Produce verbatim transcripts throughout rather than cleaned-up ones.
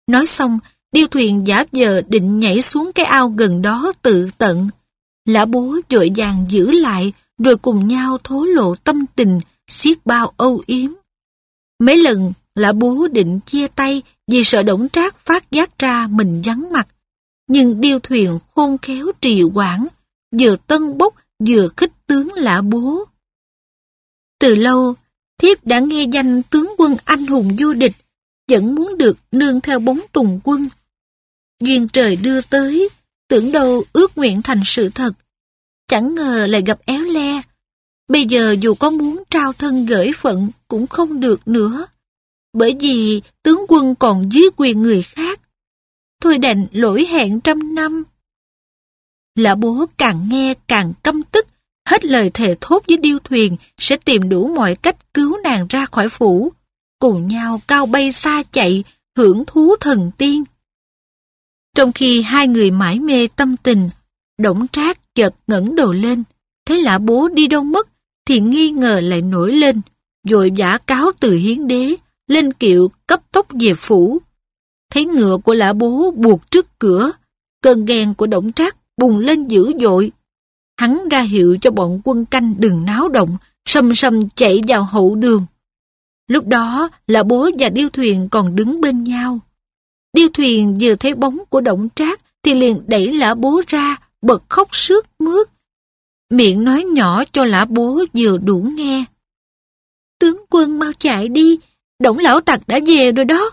Nói xong, điêu thuyền giả vờ định nhảy xuống cái ao gần đó tự tận. Lã Bố vội vàng giữ lại, rồi cùng nhau thổ lộ tâm tình, xiết bao âu yếm. Mấy lần, Lã Bố định chia tay vì sợ Đổng Trác phát giác ra mình vắng mặt. Nhưng điêu thuyền khôn khéo trì hoãn, vừa tân bốc vừa khích tướng Lã Bố. Từ lâu, thiếp đã nghe danh tướng quân anh hùng vô địch, vẫn muốn được nương theo bóng tùng quân. Duyên trời đưa tới, tưởng đâu ước nguyện thành sự thật. Chẳng ngờ lại gặp éo le. Bây giờ dù có muốn trao thân gửi phận cũng không được nữa. Bởi vì tướng quân còn dưới quyền người khác. Thôi đành lỗi hẹn trăm năm. Lã Bố càng nghe càng căm tức, hết lời thề thốt với điêu thuyền sẽ tìm đủ mọi cách cứu nàng ra khỏi phủ, cùng nhau cao bay xa chạy, hưởng thú thần tiên. Trong khi hai người mải mê tâm tình, Đổng Trác chợt ngẩng đầu lên, thấy Lã Bố đi đâu mất, thì nghi ngờ lại nổi lên, vội vã cáo từ hiến đế, lên kiệu cấp tốc về phủ. Thấy ngựa của Lã Bố buộc trước cửa, cơn ghen của Đổng Trác bùng lên dữ dội. Hắn ra hiệu cho bọn quân canh đừng náo động, sầm sầm chạy vào hậu đường. Lúc đó, Lã Bố và điêu thuyền còn đứng bên nhau. Điêu thuyền vừa thấy bóng của Đổng Trác thì liền đẩy Lã Bố ra, bật khóc sướt mướt. Miệng nói nhỏ cho Lã Bố vừa đủ nghe. Tướng quân mau chạy đi, Đổng lão tặc đã về rồi đó.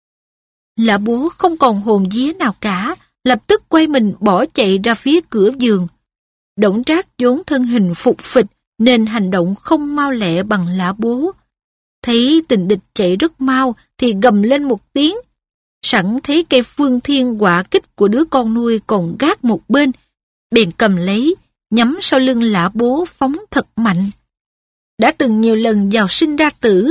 Lã Bố không còn hồn vía nào cả, lập tức quay mình bỏ chạy ra phía cửa giường. Đổng Trác vốn thân hình phục phịch nên hành động không mau lẹ bằng Lã Bố. Thấy tình địch chạy rất mau thì gầm lên một tiếng. Sẵn thấy cây phương thiên hỏa kích của đứa con nuôi còn gác một bên, bèn cầm lấy, nhắm sau lưng Lã Bố phóng thật mạnh. Đã từng nhiều lần vào sinh ra tử.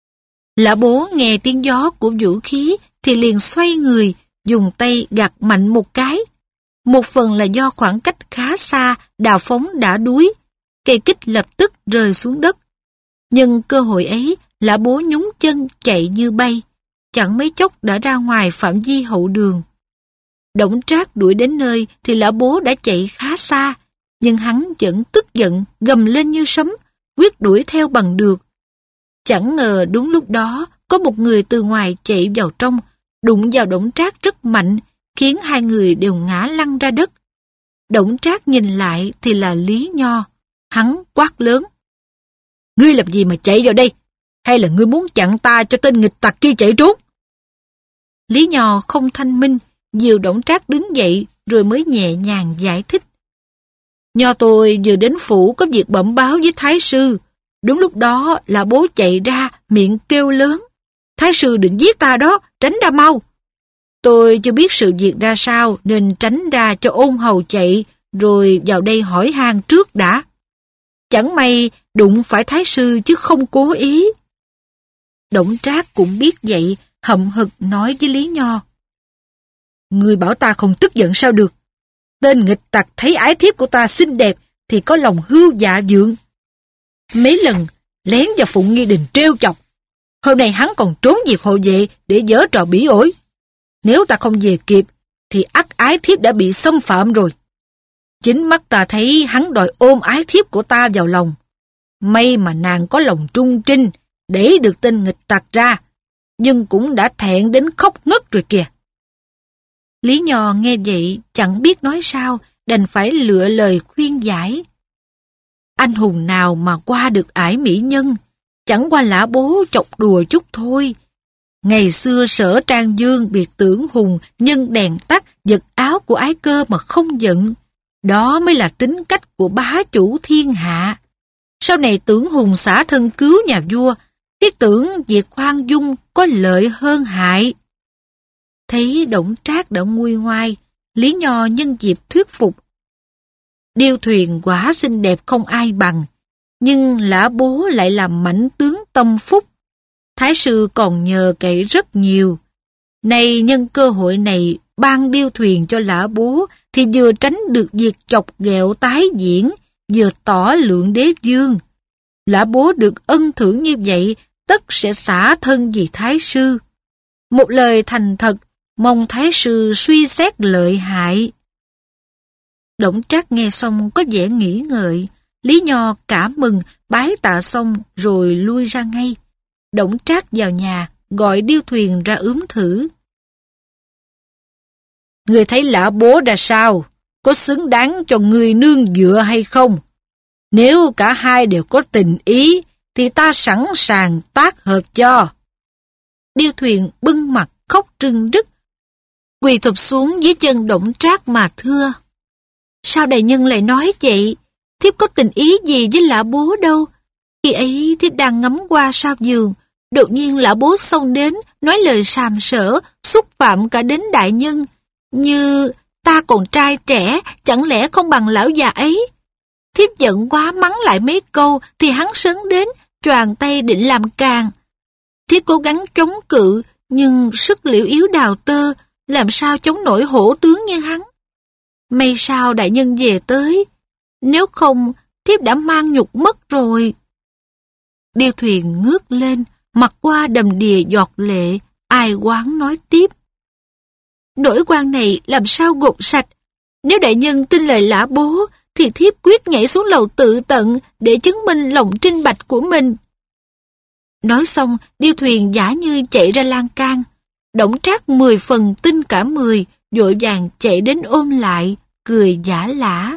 Lã Bố nghe tiếng gió của vũ khí thì liền xoay người, dùng tay gạt mạnh một cái. Một phần là do khoảng cách khá xa, đào phóng đã đuối, cây kích lập tức rơi xuống đất. Nhưng cơ hội ấy, Lã Bố nhúng chân chạy như bay, chẳng mấy chốc đã ra ngoài phạm vi hậu đường. Đổng Trác đuổi đến nơi thì Lã Bố đã chạy khá xa, nhưng hắn vẫn tức giận, gầm lên như sấm, quyết đuổi theo bằng được. Chẳng ngờ đúng lúc đó, có một người từ ngoài chạy vào trong, đụng vào Đổng Trác rất mạnh, khiến hai người đều ngã lăn ra đất. Đổng Trác nhìn lại thì là Lý Nho. Hắn quát lớn. Ngươi làm gì mà chạy vào đây? Hay là ngươi muốn chặn ta cho tên nghịch tặc kia chạy trốn? Lý Nho không thanh minh, dìu Đổng Trác đứng dậy rồi mới nhẹ nhàng giải thích. Nho tôi vừa đến phủ có việc bẩm báo với Thái sư. Đúng lúc đó là bố chạy ra miệng kêu lớn. Thái sư định giết ta đó, tránh ra mau. Tôi chưa biết sự việc ra sao nên tránh ra cho ôn hầu chạy rồi vào đây hỏi han trước đã. Chẳng may đụng phải Thái sư chứ không cố ý. Đổng Trác cũng biết vậy, hậm hực nói với Lý Nho. Người bảo ta không tức giận sao được. Tên nghịch tặc thấy ái thiếp của ta xinh đẹp thì có lòng hưu dạ dượng. Mấy lần lén vào Phụng Nghi Đình trêu chọc. Hôm nay hắn còn trốn việc hộ vệ để giở trò bỉ ổi. Nếu ta không về kịp thì ắt ái thiếp đã bị xâm phạm rồi. Chính mắt ta thấy hắn đòi ôm ái thiếp của ta vào lòng. May mà nàng có lòng trung trinh để được tên nghịch tặc ra, nhưng cũng đã thẹn đến khóc ngất rồi kìa. Lý Nho nghe vậy chẳng biết nói sao, đành phải lựa lời khuyên giải. Anh hùng nào mà qua được ải mỹ nhân, chẳng qua Lã Bố chọc đùa chút thôi. Ngày xưa Sở Trang Dương biệt Tưởng Hùng nhân đèn tắt giật áo của ái cơ mà không giận. Đó mới là tính cách của bá chủ thiên hạ. Sau này Tưởng Hùng xả thân cứu nhà vua, thiết tưởng việc khoan dung có lợi hơn hại. Thấy Đổng Trác đã nguôi ngoai, Lý Nho nhân dịp thuyết phục. Điêu thuyền quả xinh đẹp không ai bằng, nhưng Lã Bố lại là mãnh tướng tâm phúc. Thái sư còn nhờ cậy rất nhiều. Nay nhân cơ hội này ban điêu thuyền cho Lã Bố thì vừa tránh được việc chọc ghẹo tái diễn, vừa tỏ lượng đế vương. Lã Bố được ân thưởng như vậy, tất sẽ xả thân vì Thái sư. Một lời thành thật, mong thái sư suy xét lợi hại. Đổng Trác nghe xong có vẻ nghĩ ngợi, Lý Nho cảm mừng, bái tạ xong rồi lui ra ngay. Đổng Trác vào nhà, gọi Điêu Thuyền ra ướm thử. Ngươi thấy Lã Bố ra sao? Có xứng đáng cho ngươi nương dựa hay không? Nếu cả hai đều có tình ý, thì ta sẵn sàng tác hợp cho. Điêu Thuyền bưng mặt khóc rưng rức, quỳ thụp xuống dưới chân Đổng Trác mà thưa. Sao đại nhân lại nói vậy? Thiếp có tình ý gì với Lã Bố đâu. Khi ấy thiếp đang ngắm qua sau giường, đột nhiên Lã Bố xông đến, nói lời sàm sỡ, xúc phạm cả đến đại nhân. Như ta còn trai trẻ, chẳng lẽ không bằng lão già ấy? Thiếp giận quá mắng lại mấy câu, thì hắn sấn đến, choàng tay định làm càng. Thiếp cố gắng chống cự, nhưng sức liễu yếu đào tơ, làm sao chống nổi hổ tướng như hắn. May sao đại nhân về tới, nếu không thiếp đã mang nhục mất rồi. Điêu Thuyền ngước lên, mặt qua đầm đìa giọt lệ, ai oán nói tiếp. Nỗi quan này làm sao gột sạch? Nếu đại nhân tin lời Lã Bố, thì thiếp quyết nhảy xuống lầu tự tận để chứng minh lòng trinh bạch của mình. Nói xong, Điêu Thuyền giả như chạy ra lan can. Đổng Trác mười phần tin cả mười, vội vàng chạy đến ôm lại, cười giả lả.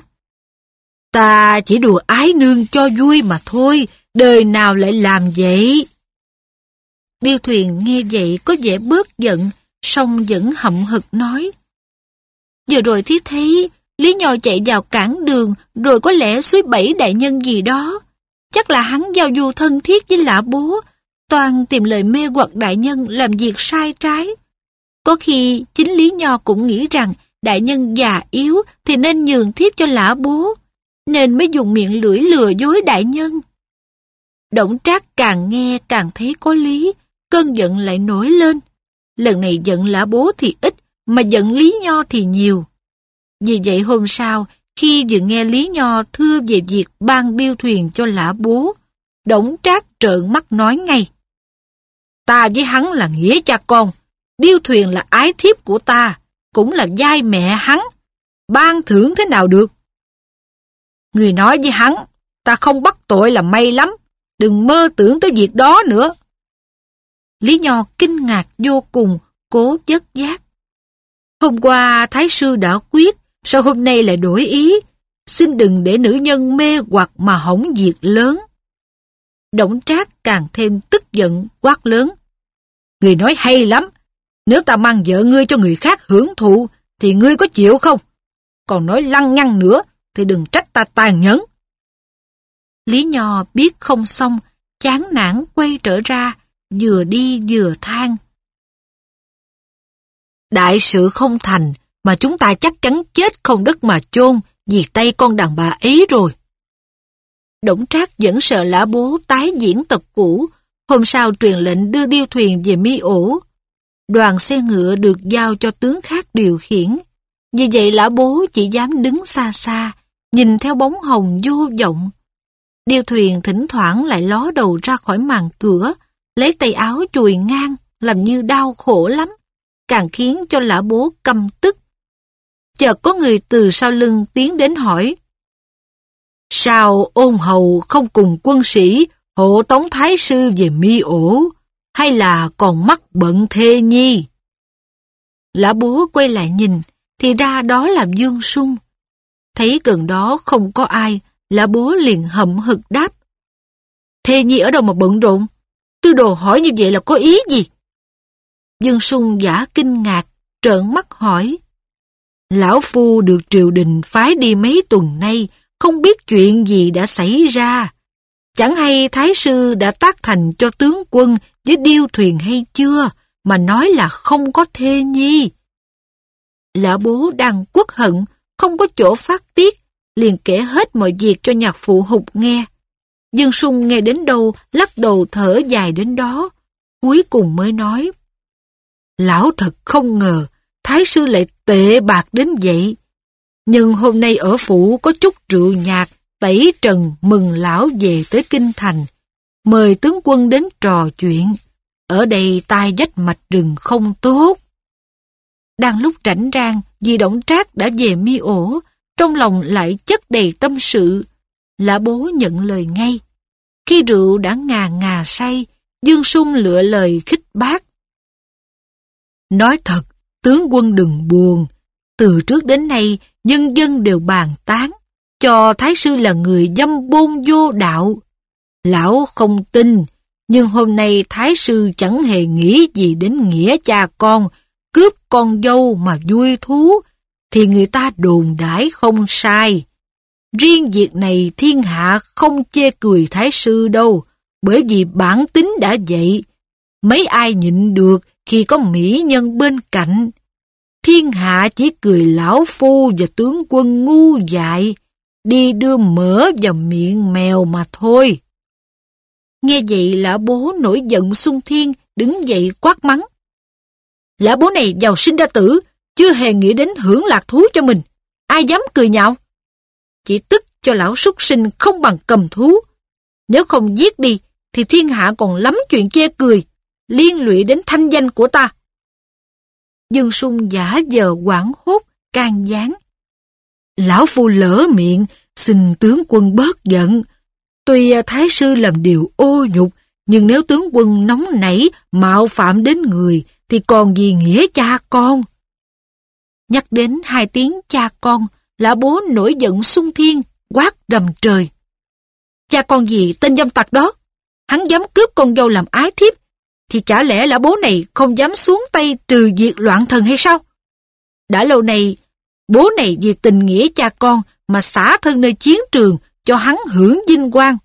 Ta chỉ đùa ái nương cho vui mà thôi, đời nào lại làm vậy? Điêu Thuyền nghe vậy có vẻ bớt giận, song vẫn hậm hực nói. Vừa rồi thiếp thấy Lý Nho chạy vào cản đường, rồi có lẽ suối bẫy đại nhân gì đó. Chắc là hắn giao du thân thiết với Lã Bố, toàn tìm lời mê hoặc đại nhân làm việc sai trái. Có khi chính Lý Nho cũng nghĩ rằng đại nhân già yếu thì nên nhường thiếp cho Lã Bố, nên mới dùng miệng lưỡi lừa dối đại nhân. Đổng Trác càng nghe càng thấy có lý, cơn giận lại nổi lên. Lần này giận Lã Bố thì ít, mà giận Lý Nho thì nhiều. Vì vậy hôm sau, khi vừa nghe Lý Nho thưa về việc ban Điêu Thuyền cho Lã Bố, Đổng Trác trợn mắt nói ngay. Ta với hắn là nghĩa cha con, Điêu Thuyền là ái thiếp của ta, cũng là giai mẹ hắn. Ban thưởng thế nào được? Người nói với hắn, ta không bắt tội là may lắm, đừng mơ tưởng tới việc đó nữa. Lý Nho kinh ngạc vô cùng, cố vất giác. Hôm qua Thái sư đã quyết, sao hôm nay lại đổi ý? Xin đừng để nữ nhân mê hoặc mà hỏng việc lớn. Đổng Trác càng thêm tức giận, quát lớn. Người nói hay lắm, nếu ta mang vợ ngươi cho người khác hưởng thụ, thì ngươi có chịu không? Còn nói lăng nhăng nữa, thì đừng trách ta tàn nhẫn. Lý Nho biết không xong, chán nản quay trở ra, vừa đi vừa than. Đại sự không thành, mà chúng ta chắc chắn chết không đất mà chôn vì tay con đàn bà ấy rồi. Đổng Trác vẫn sợ Lã Bố tái diễn tập cũ, hôm sau truyền lệnh đưa Điêu Thuyền về Mi Ổ. Đoàn xe ngựa được giao cho tướng khác điều khiển. Vì vậy Lã Bố chỉ dám đứng xa xa, nhìn theo bóng hồng vô vọng. Điêu Thuyền thỉnh thoảng lại ló đầu ra khỏi màn cửa, lấy tay áo chùi ngang, làm như đau khổ lắm, càng khiến cho Lã Bố căm tức. Chợt có người từ sau lưng tiến đến hỏi. Sao Ôn Hầu không cùng quân sĩ hộ tống Thái sư về Mi Ổ, hay là còn mắc bận thê nhi? Lã Bố quay lại nhìn, thì ra đó là Dương Sung. Thấy gần đó không có ai, Lã Bố liền hậm hực đáp. Thê nhi ở đâu mà bận rộn? Tư đồ hỏi như vậy là có ý gì? Dương Sung giả kinh ngạc, trợn mắt hỏi. Lão phu được triều đình phái đi mấy tuần nay, không biết chuyện gì đã xảy ra. Chẳng hay Thái sư đã tác thành cho tướng quân với Điêu Thuyền hay chưa, mà nói là không có thê nhi. Lã Bố đang uất hận, không có chỗ phát tiết, liền kể hết mọi việc cho nhạc phụ Hục nghe. Dương Sung nghe đến đâu, lắc đầu thở dài đến đó, cuối cùng mới nói. Lão thật không ngờ, Thái sư lại tệ bạc đến vậy. Nhưng hôm nay ở phủ có chút rượu nhạc, tẩy trần mừng lão về tới kinh thành. Mời tướng quân đến trò chuyện. Ở đây tai vách mạch rừng không tốt. Đang lúc rảnh rang vì Đổng Trác đã về Mi ổ, trong lòng lại chất đầy tâm sự. Lã Bố nhận lời ngay. Khi rượu đã ngà ngà say, Dương Sung lựa lời khích bác. Nói thật, tướng quân đừng buồn. Từ trước đến nay, nhân dân đều bàn tán, cho Thái sư là người dâm bôn vô đạo. Lão không tin, nhưng hôm nay Thái sư chẳng hề nghĩ gì đến nghĩa cha con, cướp con dâu mà vui thú, thì người ta đồn đãi không sai. Riêng việc này thiên hạ không chê cười Thái sư đâu, bởi vì bản tính đã vậy. Mấy ai nhịn được khi có mỹ nhân bên cạnh. Thiên hạ chỉ cười lão phu và tướng quân ngu dại, đi đưa mỡ vào miệng mèo mà thôi. Nghe vậy Lã Bố nổi giận xung thiên, đứng dậy quát mắng. Lã Bố này giàu sinh ra tử, chưa hề nghĩ đến hưởng lạc thú cho mình. Ai dám cười nhạo? Chỉ tức cho lão súc sinh không bằng cầm thú. Nếu không giết đi, thì thiên hạ còn lắm chuyện chê cười, liên lụy đến thanh danh của ta. Dương Sung giả vờ hoảng hốt, can gián. Lão phu lỡ miệng, xin tướng quân bớt giận. Tuy Thái sư làm điều ô nhục, nhưng nếu tướng quân nóng nảy, mạo phạm đến người, thì còn gì nghĩa cha con. Nhắc đến hai tiếng cha con, Lã Bố nổi giận xung thiên, quát rầm trời. Cha con gì tên dâm tặc đó? Hắn dám cướp con dâu làm ái thiếp, thì chả lẽ Lã Bố này không dám xuống tay trừ diệt loạn thần hay sao? Đã lâu nay, bố này vì tình nghĩa cha con mà xả thân nơi chiến trường cho hắn hưởng vinh quang.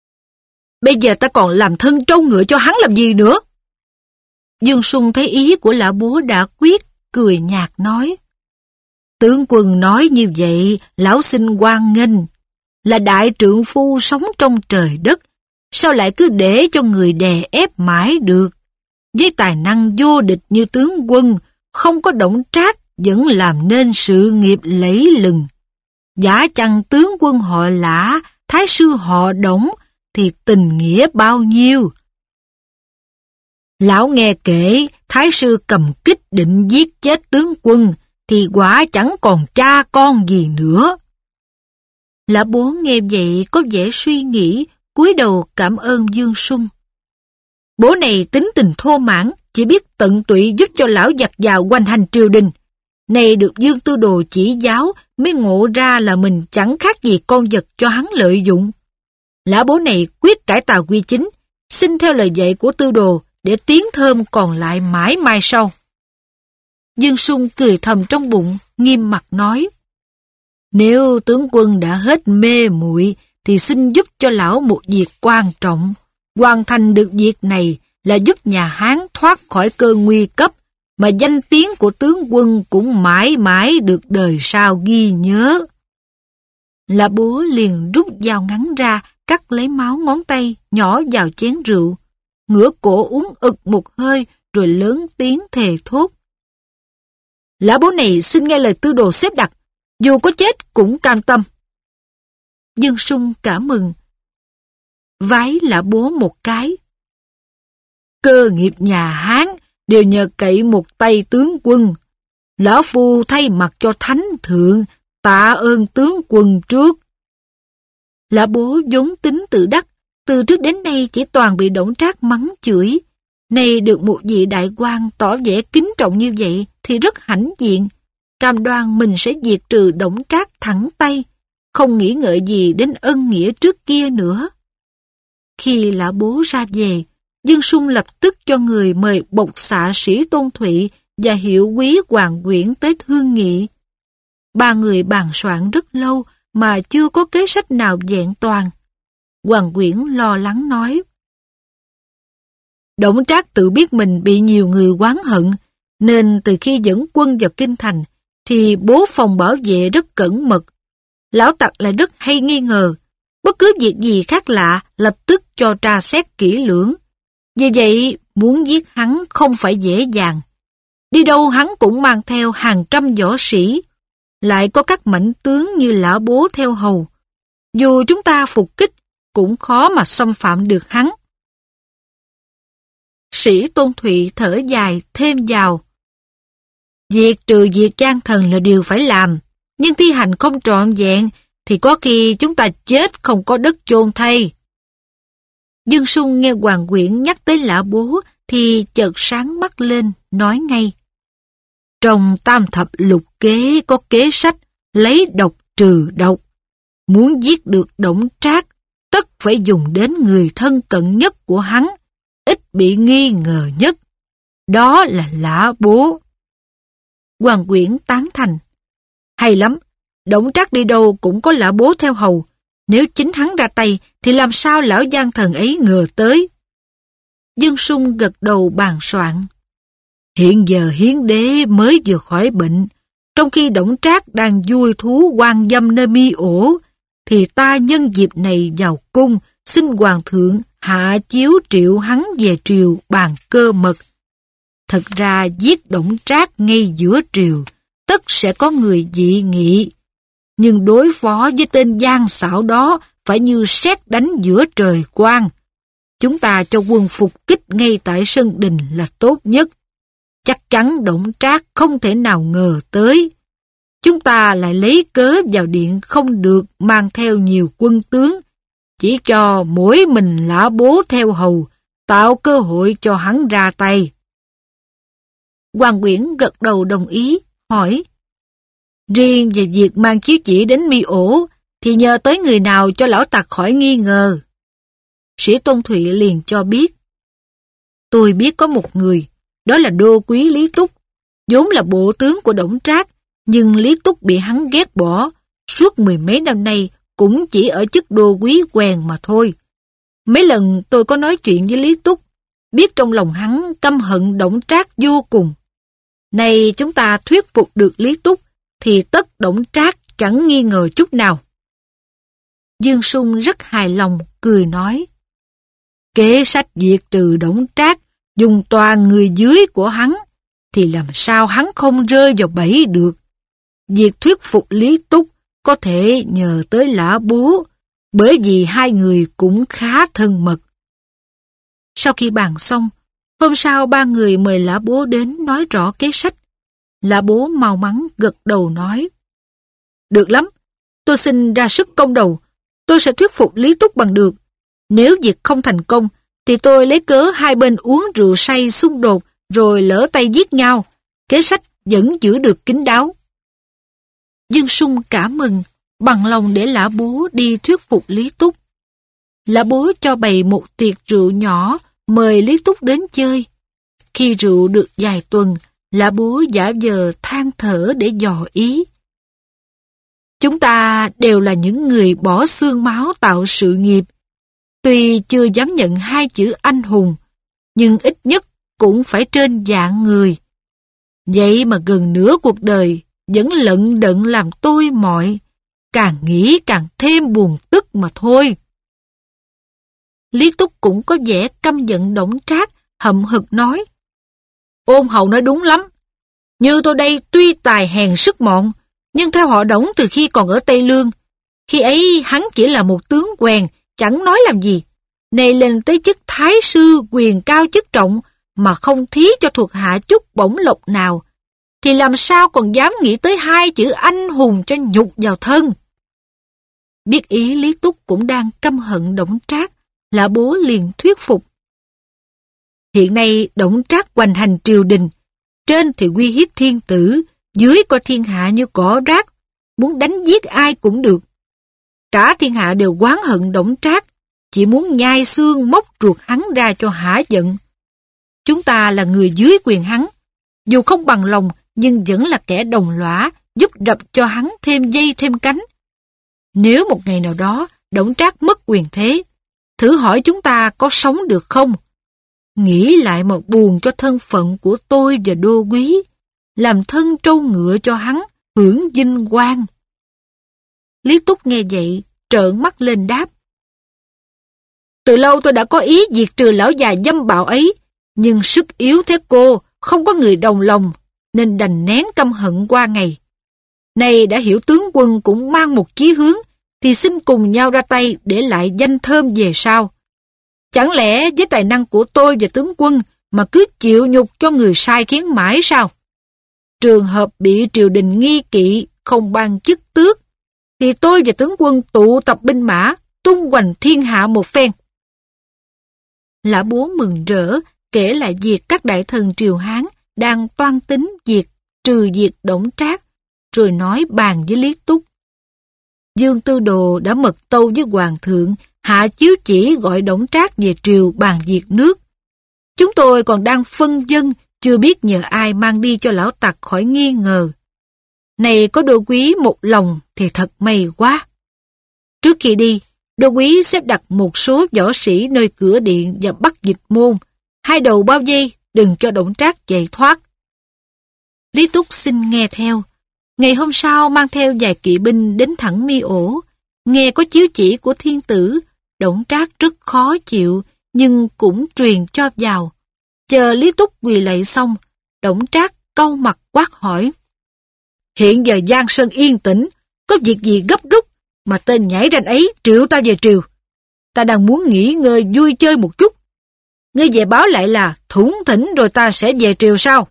Bây giờ ta còn làm thân trâu ngựa cho hắn làm gì nữa? Dương Sung thấy ý của Lã Bố đã quyết, cười nhạt nói. Tướng quân nói như vậy, lão xin hoan nghênh. Là đại trượng phu sống trong trời đất, sao lại cứ để cho người đè ép mãi được? Với tài năng vô địch như tướng quân, không có Đổng Trác vẫn làm nên sự nghiệp lẫy lừng. Giả chăng tướng quân họ Lã, Thái sư họ Đổng, thì tình nghĩa bao nhiêu? Lão nghe kể, Thái sư cầm kích định giết chết tướng quân, thì quả chẳng còn cha con gì nữa. Lã Bố nghe vậy có vẻ suy nghĩ, cúi đầu cảm ơn Dương Sung. Bố này tính tình thô mãn, chỉ biết tận tụy giúp cho lão giặc giàu hoành hành triều đình. Này được Dương Tư Đồ chỉ giáo, mới ngộ ra là mình chẳng khác gì con vật cho hắn lợi dụng. Lã Bố này quyết cải tà quy chính, xin theo lời dạy của Tư Đồ để tiếng thơm còn lại mãi mai sau. Dương Sung cười thầm trong bụng, nghiêm mặt nói. Nếu tướng quân đã hết mê muội thì xin giúp cho lão một việc quan trọng. Hoàn thành được việc này là giúp nhà Hán thoát khỏi cơn nguy cấp, mà danh tiếng của tướng quân cũng mãi mãi được đời sau ghi nhớ. Lã Bố liền rút dao ngắn ra, cắt lấy máu ngón tay, nhỏ vào chén rượu, ngửa cổ uống ực một hơi, rồi lớn tiếng thề thốt. Lã Bố này xin nghe lời Tư Đồ xếp đặt, dù có chết cũng cam tâm. Dương Sung cả mừng, vái Lã Bố một cái. Cơ nghiệp nhà Hán đều nhờ cậy một tay tướng quân. Lão phu thay mặt cho thánh thượng, tạ ơn tướng quân trước. Lã Bố vốn tính tự đắc, từ trước đến nay chỉ toàn bị Đổng Trác mắng chửi. Nay được một vị đại quan tỏ vẻ kính trọng như vậy thì rất hãnh diện, cam đoan mình sẽ diệt trừ Đổng Trác thẳng tay, không nghĩ ngợi gì đến ân nghĩa trước kia nữa. Khi Lã Bố ra về, Dương Sung lập tức cho người mời bộc xạ sĩ Tôn Thụy và hiệu úy Hoàng Quyển tới thương nghị. Ba người bàn soạn rất lâu mà chưa có kế sách nào vẹn toàn. Hoàng Quyển lo lắng nói. Đổng Trác tự biết mình bị nhiều người oán hận, nên từ khi dẫn quân vào kinh thành, thì bố phòng bảo vệ rất cẩn mật. Lão tặc lại rất hay nghi ngờ, bất cứ việc gì khác lạ lập tức cho tra xét kỹ lưỡng. Vì vậy, muốn giết hắn không phải dễ dàng. Đi đâu hắn cũng mang theo hàng trăm võ sĩ, lại có các mãnh tướng như Lã Bố theo hầu. Dù chúng ta phục kích, cũng khó mà xâm phạm được hắn. Sĩ Tôn Thụy thở dài thêm vào. Việc trừ diệt gian thần là điều phải làm, nhưng thi hành không trọn vẹn thì có khi chúng ta chết không có đất chôn thay. Dương Sung nghe Hoàng Quyển nhắc tới Lã Bố thì chợt sáng mắt lên, nói ngay. Trong tam thập lục kế có kế sách lấy độc trừ độc. Muốn giết được Đổng Trác, tất phải dùng đến người thân cận nhất của hắn, ít bị nghi ngờ nhất. Đó là Lã Bố. Hoàng Quyển tán thành. Hay lắm, Đổng Trác đi đâu cũng có Lã Bố theo hầu. Nếu chính hắn ra tay thì làm sao lão gian thần ấy ngờ tới. Dương Sung gật đầu bàn soạn. Hiện giờ Hiến Đế mới vừa khỏi bệnh, trong khi Đổng Trác đang vui thú quan dâm nơi mi ổ, thì ta nhân dịp này vào cung xin hoàng thượng hạ chiếu triệu hắn về triều bàn cơ mật. Thật ra giết Đổng Trác ngay giữa triều, tất sẽ có người dị nghị. Nhưng đối phó với tên gian xảo đó phải như sét đánh giữa trời quang. Chúng ta cho quân phục kích ngay tại sân đình là tốt nhất. Chắc chắn Đổng Trác không thể nào ngờ tới. Chúng ta lại lấy cớ vào điện không được mang theo nhiều quân tướng, chỉ cho mỗi mình Lã Bố theo hầu, tạo cơ hội cho hắn ra tay. Hoàng Quyển gật đầu đồng ý, hỏi. Riêng về việc mang chiếu chỉ đến mi ổ, thì nhờ tới người nào cho lão tặc khỏi nghi ngờ. Sĩ Tôn Thụy liền cho biết. Tôi biết có một người, đó là đô quý Lý Túc, vốn là bộ tướng của Đổng Trác, nhưng Lý Túc bị hắn ghét bỏ, suốt mười mấy năm nay cũng chỉ ở chức đô quý quèn mà thôi. Mấy lần tôi có nói chuyện với Lý Túc, biết trong lòng hắn căm hận Đổng Trác vô cùng. Nay chúng ta thuyết phục được Lý Túc, thì tất Đổng Trác chẳng nghi ngờ chút nào. Dương Sung rất hài lòng, cười nói. Kế sách diệt trừ Đổng Trác, dùng toàn người dưới của hắn, thì làm sao hắn không rơi vào bẫy được. Việc thuyết phục Lý Túc có thể nhờ tới Lã Bố, bởi vì hai người cũng khá thân mật. Sau khi bàn xong, hôm sau ba người mời Lã Bố đến nói rõ kế sách. Lã Bố mau mắn gật đầu nói. Được lắm, tôi xin ra sức công đầu, tôi sẽ thuyết phục Lý Túc bằng được. Nếu việc không thành công, thì tôi lấy cớ hai bên uống rượu say xung đột rồi lỡ tay giết nhau, kế sách vẫn giữ được kín đáo. Dương Sung cảm mừng, bằng lòng để Lã Bố đi thuyết phục Lý Túc. Lã Bố cho bày một tiệc rượu nhỏ, mời Lý Túc đến chơi. Khi rượu được vài tuần, Lã Bố giả vờ than thở để dò ý. Chúng ta đều là những người bỏ xương máu tạo sự nghiệp. Tuy chưa dám nhận hai chữ anh hùng, nhưng ít nhất cũng phải trên dạng người. Vậy mà gần nửa cuộc đời vẫn lận đận làm tôi mọi, càng nghĩ càng thêm buồn tức mà thôi. Lý Túc cũng có vẻ căm giận Đổng Trác, hậm hực nói. Ôn hầu nói đúng lắm. Như tôi đây tuy tài hèn sức mọn, nhưng theo họ Đổng từ khi còn ở Tây Lương, khi ấy hắn chỉ là một tướng quèn, chẳng nói làm gì. Này lên tới chức thái sư quyền cao chức trọng mà không thí cho thuộc hạ chút bổng lộc nào, thì làm sao còn dám nghĩ tới hai chữ anh hùng cho nhục vào thân. Biết ý Lý Túc cũng đang căm hận Đổng Trác, Lã Bố liền thuyết phục. Hiện nay Đổng Trác hoành hành triều đình, trên thì uy hiếp thiên tử, dưới coi thiên hạ như cỏ rác, muốn đánh giết ai cũng được. Cả thiên hạ đều oán hận Đổng Trác, chỉ muốn nhai xương móc ruột hắn ra cho hả giận. Chúng ta là người dưới quyền hắn, dù không bằng lòng nhưng vẫn là kẻ đồng lõa, giúp đập cho hắn thêm dây thêm cánh. Nếu một ngày nào đó Đổng Trác mất quyền thế, thử hỏi chúng ta có sống được không? Nghĩ lại mà buồn cho thân phận của tôi và đô quý, làm thân trâu ngựa cho hắn, hưởng vinh quang. Lý Túc nghe vậy, trợn mắt lên đáp. Từ lâu tôi đã có ý diệt trừ lão già dâm bạo ấy, nhưng sức yếu thế cô, không có người đồng lòng, nên đành nén căm hận qua ngày. Nay đã hiểu tướng quân cũng mang một chí hướng, thì xin cùng nhau ra tay để lại danh thơm về sau. Chẳng lẽ với tài năng của tôi và tướng quân mà cứ chịu nhục cho người sai khiến mãi sao? trường hợp bị triều đình nghi kỵ không ban chức tước, thì tôi và tướng quân tụ tập binh mã, tung hoành thiên hạ một phen. Lã Bố mừng rỡ, kể lại việc các đại thần triều Hán đang toan tính việc trừ diệt Đổng Trác, rồi nói bàn với Lý Túc. Dương Tư Đồ đã mật tâu với Hoàng thượng, hạ chiếu chỉ gọi Đổng Trác về triều bàn diệt nước. Chúng tôi còn đang phân vân, chưa biết nhờ ai mang đi cho lão tặc khỏi nghi ngờ. Này có Đô Quý một lòng thì thật may quá. Trước khi đi, Đô Quý xếp đặt một số võ sĩ nơi cửa điện và bắt dịch môn, hai đầu bao vây, đừng cho Đổng Trác chạy thoát. Lý Túc xin nghe theo. Ngày hôm sau mang theo vài kỵ binh đến thẳng Mi Ổ. Nghe có chiếu chỉ của thiên tử, Đổng Trác rất khó chịu, nhưng cũng truyền cho vào. Chờ Lý Túc quỳ lạy xong, Đổng Trác cau mặt quát hỏi. Hiện giờ Giang Sơn yên tĩnh, có việc gì gấp rút mà tên nhảy ranh ấy triệu ta về triều? Ta đang muốn nghỉ ngơi vui chơi một chút. Ngươi về báo lại là thủng thỉnh rồi ta sẽ về triều sao?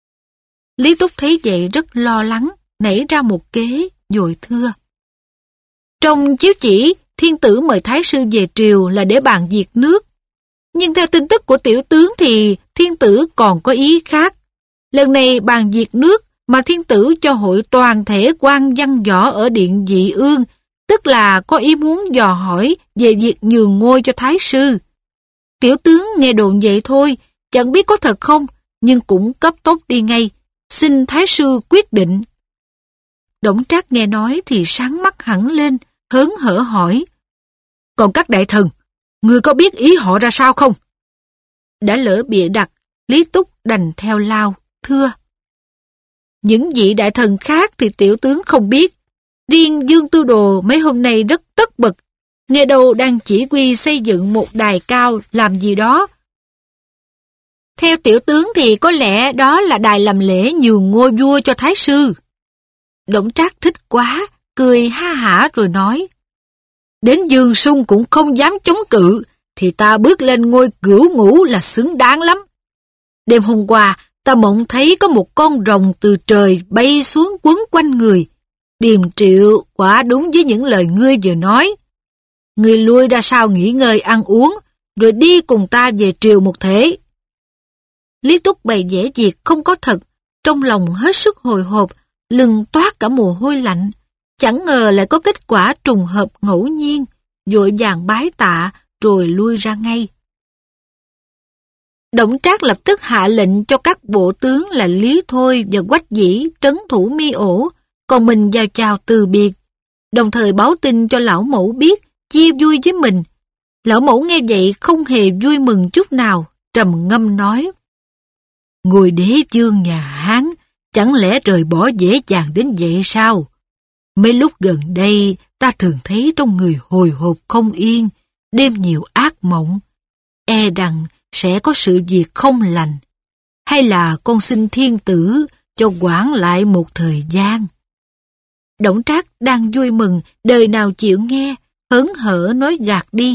Lý Túc thấy vậy rất lo lắng, nảy ra một kế, vội thưa. Trong chiếu chỉ, thiên tử mời thái sư về triều là để bàn diệt nước. Nhưng theo tin tức của tiểu tướng thì thiên tử còn có ý khác. Lần này bàn diệt nước mà thiên tử cho hội toàn thể quan văn võ ở điện Dị Ương, tức là có ý muốn dò hỏi về việc nhường ngôi cho thái sư. Tiểu tướng nghe đồn vậy thôi, chẳng biết có thật không, nhưng cũng cấp tốc đi ngay, xin thái sư quyết định. Đổng Trác nghe nói thì sáng mắt hẳn lên, hớn hở hỏi. Còn các đại thần, ngươi có biết ý họ ra sao không? Đã lỡ bịa đặt, Lý Túc đành theo lao, thưa. Những vị đại thần khác thì tiểu tướng không biết. Riêng Dương Tư Đồ mấy hôm nay rất tất bật, nghe đâu đang chỉ huy xây dựng một đài cao làm gì đó. Theo tiểu tướng thì có lẽ đó là đài làm lễ nhường ngôi vua cho thái sư. Đổng Trác thích quá, cười ha hả rồi nói. Đến Dương Sung cũng không dám chống cự, thì ta bước lên ngôi cửu ngũ là xứng đáng lắm. Đêm hôm qua, ta mộng thấy có một con rồng từ trời bay xuống quấn quanh người. Điềm Triệu quả đúng với những lời ngươi vừa nói. Ngươi lui ra sau nghỉ ngơi ăn uống, rồi đi cùng ta về triều một thể. Lý Túc bày vẽ việc không có thật, trong lòng hết sức hồi hộp, lưng toát cả mồ hôi lạnh. Chẳng ngờ lại có kết quả trùng hợp ngẫu nhiên, vội vàng bái tạ rồi lui ra ngay. Đổng Trác lập tức hạ lệnh cho các bộ tướng là Lý Thôi và Quách Dĩ trấn thủ Mi Ổ, còn mình vào chào từ biệt, đồng thời báo tin cho lão mẫu biết, chia vui với mình. Lão mẫu nghe vậy không hề vui mừng chút nào, trầm ngâm nói. Ngôi đế vương nhà Hán, chẳng lẽ rời bỏ dễ dàng đến vậy sao? Mấy lúc gần đây, ta thường thấy trong người hồi hộp không yên, đêm nhiều ác mộng. E rằng sẽ có sự việc không lành. Hay là con xin thiên tử cho quản lại một thời gian. Đổng Trác đang vui mừng, đời nào chịu nghe, hớn hở nói gạt đi.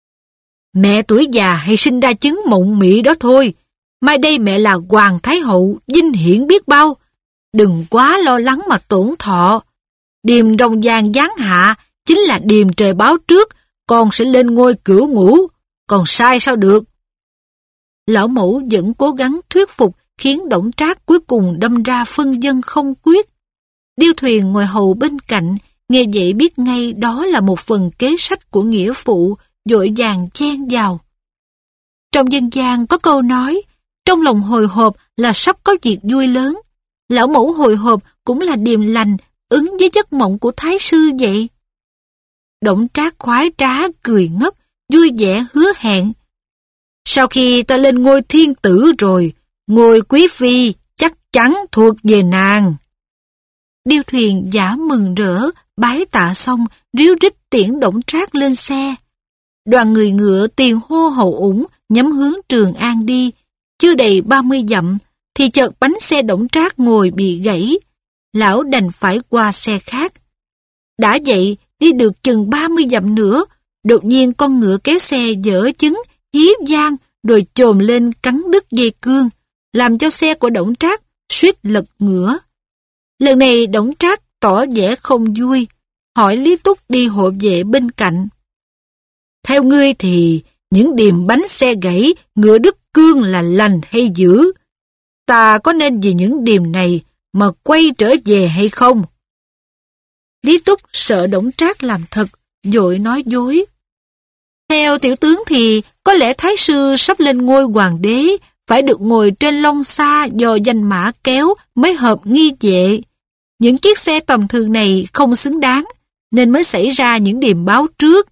Mẹ tuổi già hay sinh ra chứng mộng mị đó thôi. Mai đây mẹ là Hoàng Thái Hậu, vinh hiển biết bao. Đừng quá lo lắng mà tổn thọ. Điềm rồng vàng giáng hạ chính là điềm trời báo trước, con sẽ lên ngôi cửu ngũ, còn sai sao được. Lão mẫu vẫn cố gắng thuyết phục, khiến Đổng Trác cuối cùng đâm ra phân vân không quyết. Điêu Thuyền ngồi hầu bên cạnh, nghe vậy biết ngay đó là một phần kế sách của nghĩa phụ, vội vàng chen vào. Trong dân gian có câu nói, trong lòng hồi hộp là sắp có việc vui lớn. Lão mẫu hồi hộp cũng là điềm lành, ứng với giấc mộng của thái sư vậy. Đổng Trác khoái trá cười ngất, vui vẻ hứa hẹn. Sau khi ta lên ngôi thiên tử rồi, ngôi quý phi chắc chắn thuộc về nàng. Điêu Thuyền giả mừng rỡ, bái tạ xong, ríu rít tiễn Đổng Trác lên xe. Đoàn người ngựa tiền hô hậu ủng, nhắm hướng Trường An đi. Chưa đầy ba mươi dặm, thì chợt bánh xe Đổng Trác ngồi bị gãy. Lão đành phải qua xe khác. Đã vậy, đi được chừng ba mươi dặm nữa, đột nhiên con ngựa kéo xe dở chứng, hí vang, rồi chồm lên cắn đứt dây cương, làm cho xe của Đổng Trác suýt lật ngửa. Lần này Đổng Trác tỏ vẻ không vui, hỏi Lý Túc đi hộ vệ bên cạnh. Theo ngươi thì những điềm bánh xe gãy, ngựa đứt cương là lành hay dữ? Ta có nên vì những điềm này mà quay trở về hay không? Lý Túc sợ Đổng Trác làm thật, vội nói dối. Theo tiểu tướng thì có lẽ Thái sư sắp lên ngôi hoàng đế, phải được ngồi trên long xa do danh mã kéo mới hợp nghi vệ. Những chiếc xe tầm thường này không xứng đáng, nên mới xảy ra những điềm báo trước.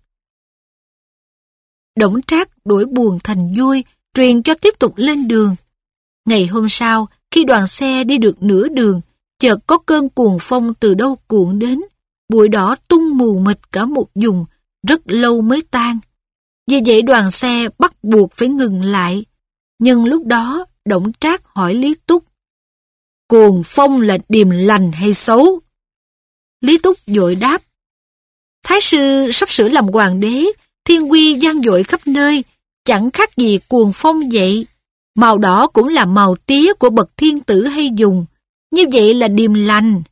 Đổng Trác đổi buồn thành vui, truyền cho tiếp tục lên đường. Ngày hôm sau, khi đoàn xe đi được nửa đường, chợt có cơn cuồng phong từ đâu cuộn đến, bụi đỏ tung mù mịt cả một vùng, rất lâu mới tan. Vì vậy đoàn xe bắt buộc phải ngừng lại. Nhưng lúc đó, Đổng Trác hỏi Lý Túc, cuồng phong là điềm lành hay xấu? Lý Túc vội đáp, Thái sư sắp sửa làm hoàng đế, thiên uy vang dội khắp nơi, chẳng khác gì cuồng phong vậy. Màu đỏ cũng là màu tía của bậc thiên tử hay dùng, như vậy là điềm lành.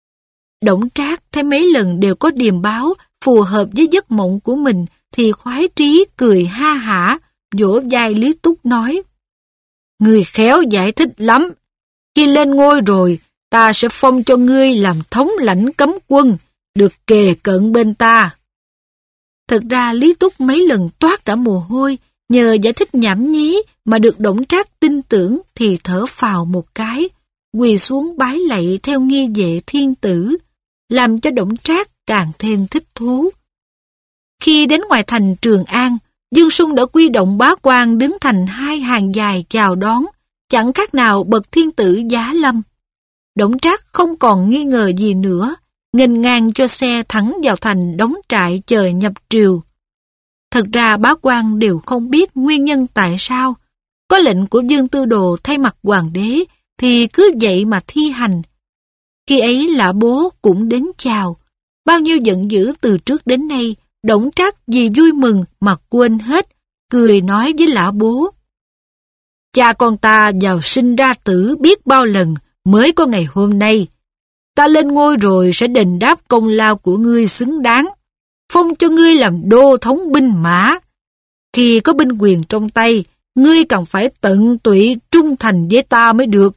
Đổng Trác thấy mấy lần đều có điềm báo phù hợp với giấc mộng của mình thì khoái trí cười ha hả, vỗ vai Lý Túc nói, ngươi khéo giải thích lắm. Khi lên ngôi rồi, ta sẽ phong cho ngươi làm thống lãnh cấm quân, được kề cận bên ta. Thật ra Lý Túc mấy lần toát cả mồ hôi, nhờ giải thích nhảm nhí mà được Đổng Trác tin tưởng thì thở phào một cái, quỳ xuống bái lạy theo nghi vệ thiên tử, làm cho Đổng Trác càng thêm thích thú. Khi đến ngoài thành Trường An, Dương Sung đã quy động bá quan đứng thành hai hàng dài chào đón, chẳng khác nào bậc thiên tử giá lâm. Đổng Trác không còn nghi ngờ gì nữa, nghênh ngang cho xe thẳng vào thành đóng trại chờ nhập triều. Thật ra bá quan đều không biết nguyên nhân tại sao. Có lệnh của Dương Tư Đồ thay mặt hoàng đế thì cứ vậy mà thi hành. Khi ấy Lã Bố cũng đến chào. Bao nhiêu giận dữ từ trước đến nay, Đổng Trác vì vui mừng mà quên hết, cười nói với Lã Bố. Cha con ta vào sinh ra tử biết bao lần mới có ngày hôm nay. Ta lên ngôi rồi sẽ đền đáp công lao của ngươi xứng đáng, phong cho ngươi làm đô thống binh mã. Khi có binh quyền trong tay, ngươi cần phải tận tụy trung thành với ta mới được.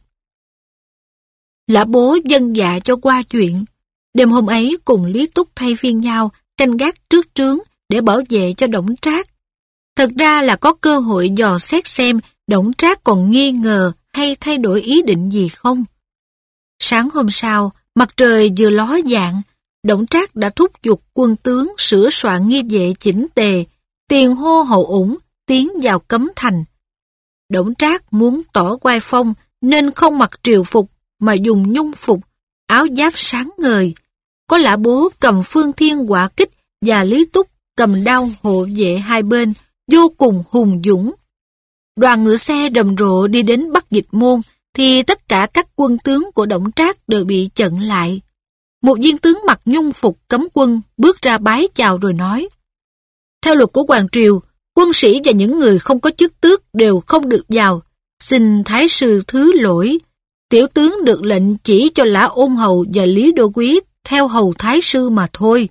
Lã Bố vâng dạ cho qua chuyện. Đêm hôm ấy cùng Lý Túc thay phiên nhau canh gác trước trướng để bảo vệ cho Đổng Trác. Thật ra là có cơ hội dò xét xem Đổng Trác còn nghi ngờ hay thay đổi ý định gì không. Sáng hôm sau, mặt trời vừa ló dạng, Đổng Trác đã thúc giục quân tướng sửa soạn nghi vệ chỉnh tề, tiền hô hậu ủng, tiến vào cấm thành. Đổng Trác muốn tỏ oai phong nên không mặc triều phục mà dùng nhung phục, áo giáp sáng ngời. Có Lã Bố cầm phương thiên hỏa kích và Lý Túc cầm đao hộ vệ hai bên, vô cùng hùng dũng. Đoàn ngựa xe rầm rộ đi đến Bắc Dịch Môn thì tất cả các quân tướng của Đổng Trác đều bị chặn lại. Một viên tướng mặc nhung phục cấm quân bước ra bái chào rồi nói: theo luật của Hoàng Triều, quân sĩ và những người không có chức tước đều không được vào. Xin Thái sư thứ lỗi. Tiểu tướng được lệnh chỉ cho Lã Ôn Hầu và Lý Đô Quý theo hầu Thái sư mà thôi.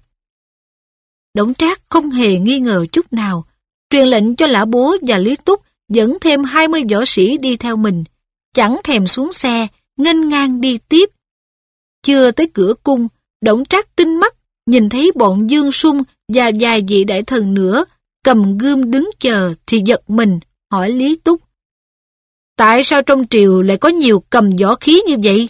Đổng Trác không hề nghi ngờ chút nào, truyền lệnh cho Lã Bố và Lý Túc dẫn thêm hai mươi võ sĩ đi theo mình, chẳng thèm xuống xe, nghênh ngang đi tiếp. Chưa tới cửa cung, Đổng Trác tinh mắt nhìn thấy bọn Dương Sung và vài vị đại thần nữa cầm gươm đứng chờ thì giật mình, hỏi Lý Túc: tại sao trong triều lại có nhiều cầm võ khí như vậy?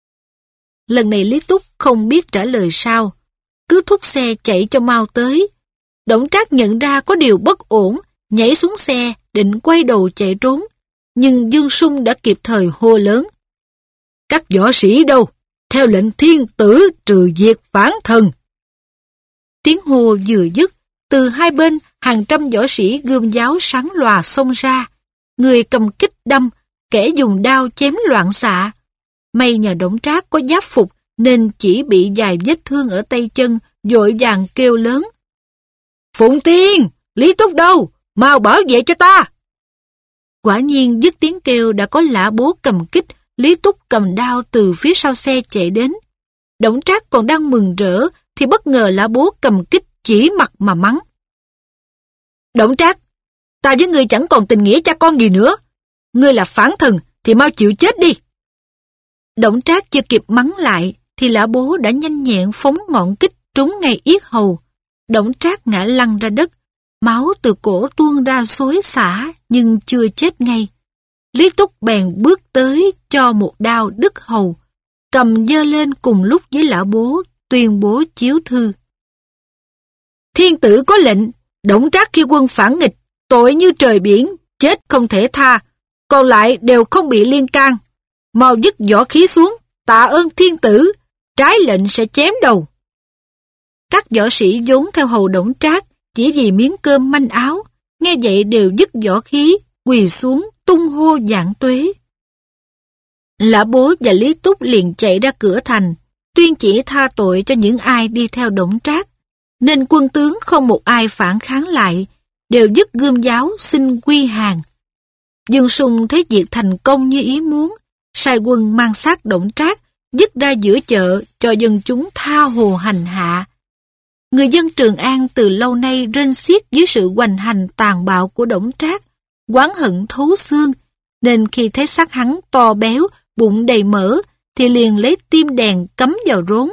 Lần này Lý Túc không biết trả lời sao, cứ thúc xe chạy cho mau tới. Đổng Trác nhận ra có điều bất ổn, nhảy xuống xe định quay đầu chạy trốn, nhưng Dương Sung đã kịp thời hô lớn: các võ sĩ đâu? Theo lệnh thiên tử trừ diệt phản thần. Tiếng hô vừa dứt, từ hai bên hàng trăm võ sĩ gươm giáo sáng lòa xông ra, người cầm kích đâm, kẻ dùng đao chém loạn xạ. May nhờ Đổng Trác có giáp phục nên chỉ bị vài vết thương ở tay chân, vội vàng kêu lớn: Phụng Tiên, Lý Túc đâu? Mau bảo vệ cho ta! Quả nhiên dứt tiếng kêu đã có Lã Bố cầm kích Lý Túc cầm đao từ phía sau xe chạy đến. Đổng Trác còn đang mừng rỡ thì bất ngờ Lã Bố cầm kích chỉ mặt mà mắng. Đổng Trác, tao với ngươi chẳng còn tình nghĩa cha con gì nữa. Ngươi là phản thần thì mau chịu chết đi. Đổng Trác chưa kịp mắng lại thì Lã Bố đã nhanh nhẹn phóng ngọn kích trúng ngay yết hầu. Đổng Trác ngã lăn ra đất, máu từ cổ tuôn ra xối xả nhưng chưa chết ngay. Lý Túc bèn bước tới cho một đao đứt hầu, cầm giơ lên cùng lúc với Lã Bố tuyên bố chiếu thư. Thiên tử có lệnh, Đổng Trác khi quân phản nghịch, tội như trời biển, chết không thể tha, còn lại đều không bị liên can. Mau dứt võ khí xuống, tạ ơn thiên tử, trái lệnh sẽ chém đầu. Các võ sĩ vốn theo hầu Đổng Trác chỉ vì miếng cơm manh áo, nghe vậy đều dứt võ khí, quỳ xuống tung hô vạn tuế. Lã Bố và Lý Túc liền chạy ra cửa thành, tuyên chỉ tha tội cho những ai đi theo Đổng Trác, nên quân tướng không một ai phản kháng lại, đều dứt gươm giáo xin quy hàng. Dương Sung thấy việc thành công như ý muốn, sai quân mang xác Đổng Trác dứt ra giữa chợ cho dân chúng tha hồ hành hạ. Người dân Trường An từ lâu nay rên xiết dưới sự hoành hành tàn bạo của Đổng Trác, oán hận thấu xương, nên khi thấy xác hắn to béo, bụng đầy mỡ, thì liền lấy tim đèn cắm vào rốn,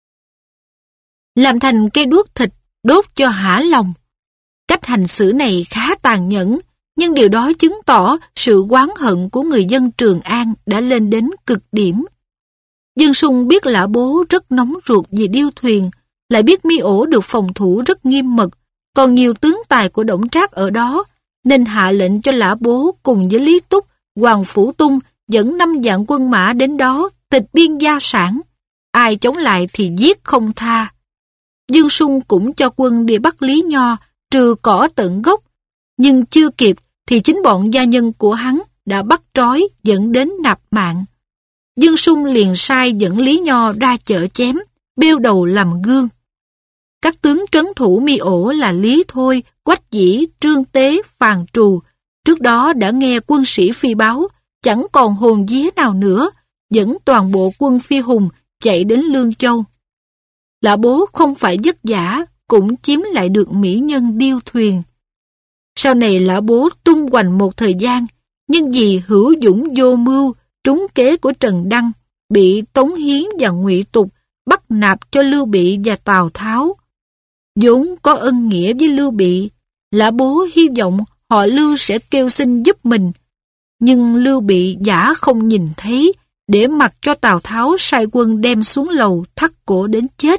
làm thành cây đuốc thịt đốt cho hả lòng. Cách hành xử này khá tàn nhẫn, nhưng điều đó chứng tỏ sự oán hận của người dân Trường An đã lên đến cực điểm. Dương Sung biết Lã Bố rất nóng ruột vì điêu thuyền, lại biết Mi Ổ được phòng thủ rất nghiêm mật, còn nhiều tướng tài của Đổng Trác ở đó, nên hạ lệnh cho Lã Bố cùng với Lý Túc, Hoàng Phủ Tung dẫn năm vạn quân mã đến đó tịch biên gia sản, ai chống lại thì giết không tha. Dương Sung cũng cho quân đi bắt Lý Nho, trừ cỏ tận gốc, nhưng chưa kịp thì chính bọn gia nhân của hắn đã bắt trói dẫn đến nạp mạng. Dương Sung liền sai dẫn Lý Nho ra chợ chém, bêu đầu làm gương. Các tướng trấn thủ Mi Ổ là Lý Thôi, Quách Dĩ, Trương Tế, Phàn Trù, trước đó đã nghe quân sĩ phi báo, chẳng còn hồn vía nào nữa, dẫn toàn bộ quân Phi Hùng chạy đến Lương Châu. Lã Bố không phải vất vả, cũng chiếm lại được mỹ nhân điêu thuyền. Sau này Lã Bố tung hoành một thời gian, nhưng vì hữu dũng vô mưu, trúng kế của Trần Đăng, bị Tống Hiến và Ngụy Tục bắt nạp cho Lưu Bị và Tào Tháo. Vốn có ân nghĩa với Lưu Bị, Lã Bố hy vọng họ Lưu sẽ kêu xin giúp mình, nhưng Lưu Bị giả không nhìn thấy, để mặc cho Tào Tháo sai quân đem xuống lầu thắt cổ đến chết.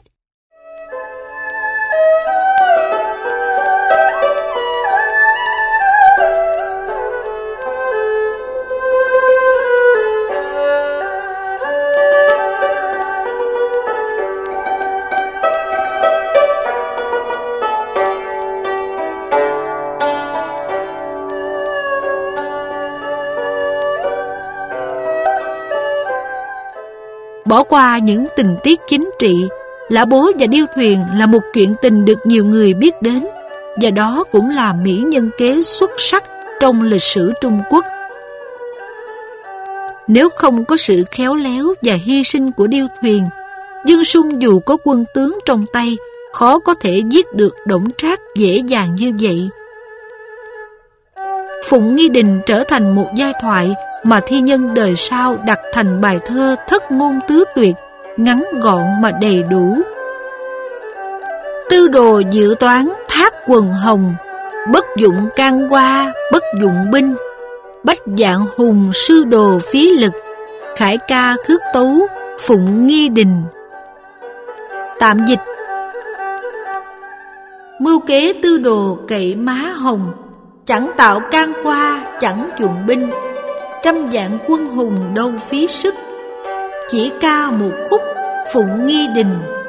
Bỏ qua những tình tiết chính trị, Lã Bố và điêu thuyền là một chuyện tình được nhiều người biết đến, và đó cũng là mỹ nhân kế xuất sắc trong lịch sử Trung Quốc. Nếu không có sự khéo léo và hy sinh của điêu thuyền, Dương Sung dù có quân tướng trong tay, khó có thể giết được Đổng Trác dễ dàng như vậy. Phụng Nghi Đình trở thành một giai thoại mà thi nhân đời sau đặt thành bài thơ thất ngôn tứ tuyệt, ngắn gọn mà đầy đủ. Tư đồ dự toán thác quần hồng, bất dụng can qua, bất dụng binh. Bách vạn hùng sư đồ phí lực, khải ca khước tấu, Phụng Nghi Đình. Tạm dịch: mưu kế tư đồ cậy má hồng, chẳng tạo can qua, chẳng dụng binh. Trăm vạn quân hùng đâu phí sức, chỉ ca một khúc Phụng Nghi Đình.